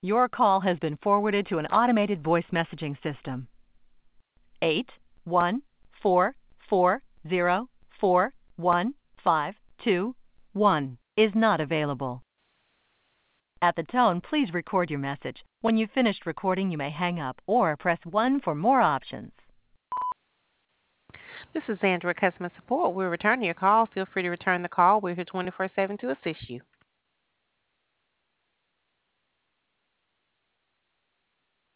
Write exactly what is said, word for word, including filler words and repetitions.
Your call has been forwarded to an automated voice messaging system. Eight one four four zero four one five two one is not available. At the tone, please record your message. When you've finished recording, you may hang up or press one for more options. This is Sandra, customer support. We're returning your call. Feel free to return the call. We're here twenty-four seven to assist you.